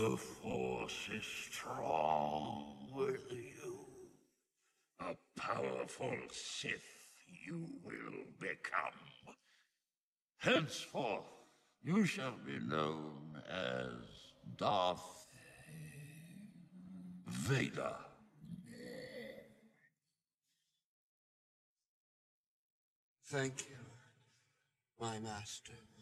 The Force is strong with you. A powerful Sith you will become. Henceforth, you shall be known as Darth Vader. Thank you, my master.